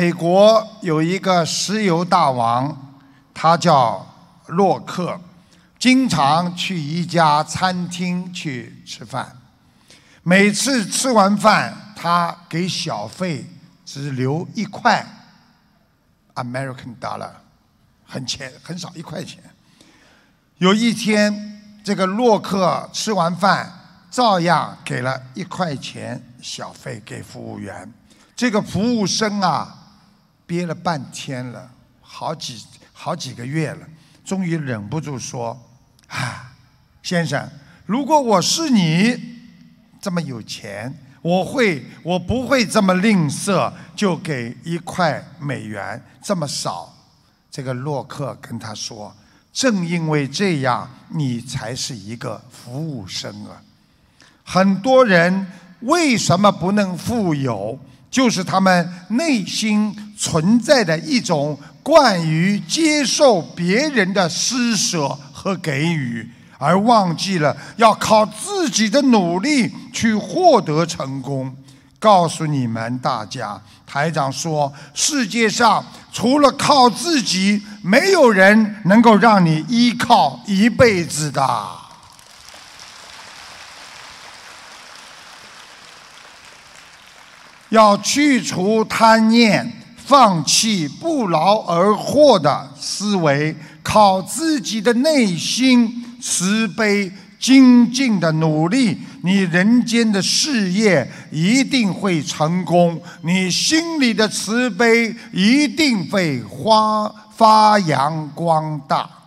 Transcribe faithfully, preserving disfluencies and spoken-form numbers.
美国有一个石油大王，他叫洛克，经常去一家餐厅去吃饭。每次吃完饭，他给小费只留一块 American dollar， 很钱很少，一块钱。有一天，这个洛克吃完饭，照样给了一块钱小费给服务员。这个服务生啊，憋了半天了，好几好几个月了，终于忍不住说：“啊，先生，如果我是你这么有钱，我会我不会这么吝啬，就给一块美元这么少。”这个洛克跟他说：“正因为这样，你才是一个服务生啊！很多人为什么不能富有？就是他们内心存在的一种惯于接受别人的施舍和给予，而忘记了要靠自己的努力去获得成功。”告诉你们大家，台长说，世界上除了靠自己，没有人能够让你依靠一辈子的。要去除贪念，放弃不劳而获的思维，靠自己的内心慈悲精进的努力，你人间的事业一定会成功，你心里的慈悲一定会发发扬光大。